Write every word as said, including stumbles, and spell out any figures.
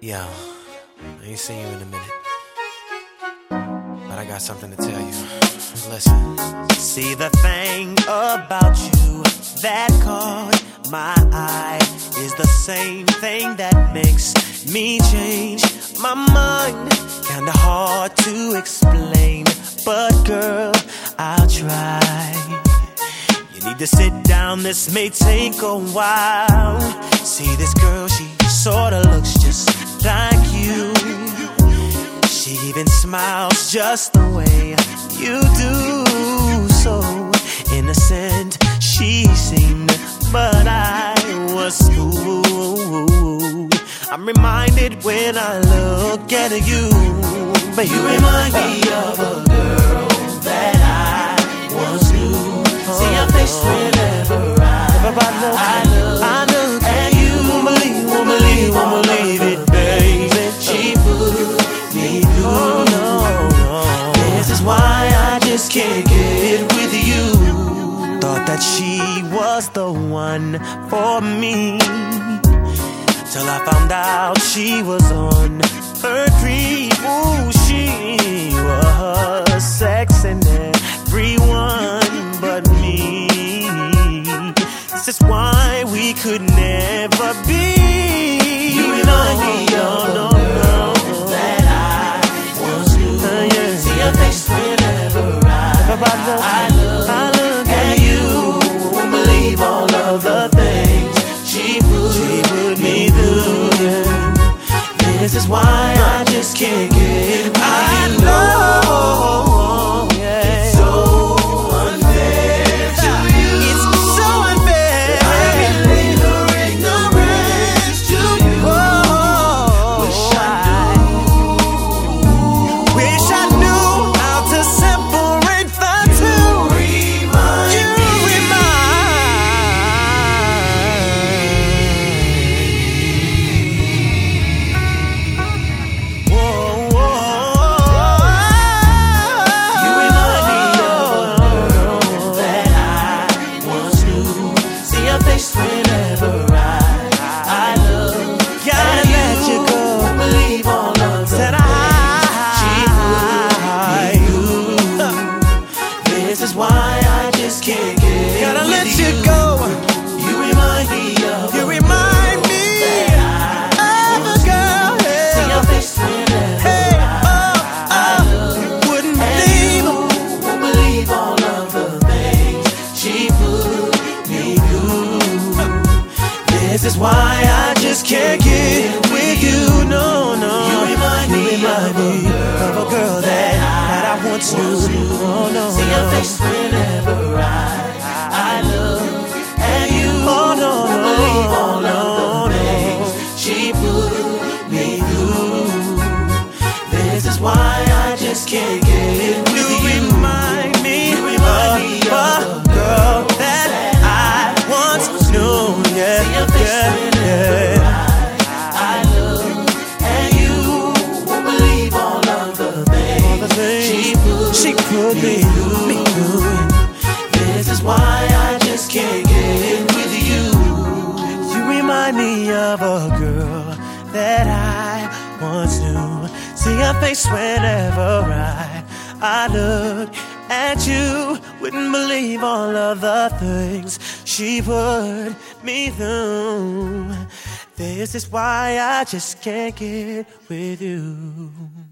Yo, I ain't seen you in a minute, but I got something to tell you. Listen. See, the thing about you that caught my eye is the same thing that makes me change my mind. Kinda hard to explain, but girl, I'll try. You need to sit down, this may take a while. See, this girl, she sorta looks just like you. She even smiles just the way you do. So innocent she seemed, but I was fooled. I'm reminded when I look at you, but you remind me of a girl that I once knew. See your face whenever I, I look, I look at you. Won't believe, won't believe, won't believe it, baby. She put me through. Oh, no, no. This is why I just can't get with you. Thought that she was the one for me, till I found out she was on her creep. Ooh, she was sexing everyone but me. This is why we could never be. You remind me of no, no, that I once knew. Uh, yeah. See your face whenever I, I look, I look, I look at you. Won't believe all of the things she put, she put me through. Yeah. This is why I just can't get with I you. know, yeah. It's so unfair to you. It's so unfair. I can leave her ignorance to you. Oh, wish I knew. Wish I knew how to separate the two. Remind you me. Remind. Whoa, whoa. You remind me of a girl that I once knew. See your face whenever I, I look. Gotta let you go. Won't believe all of the that she put me through. This is why I just can't get. Gotta let you go. You remind me of. You remind me of a girl. See your face whenever hey, oh, oh, I look. Wouldn't believe. Won't believe all of the things she put me through. This is why I just can't get with you. No, no. You remind me, remind me of a girl that, that I once knew. Oh, no, see your face whenever I, I look at you. Oh, no, no, believe all of the things she put me through. This is why I just can't get with you. You remind me, you remind me of a girl that I once knew. Yeah, see your face yeah, whenever yeah. I, I look at you. Won't believe all of the things, all the things she put, she put me through. Me through. This is why I just can't get with you. You remind me of a girl that I once knew. See your face whenever I, I look at you. Wouldn't believe all of the things she put me through. This is why I just can't get with you.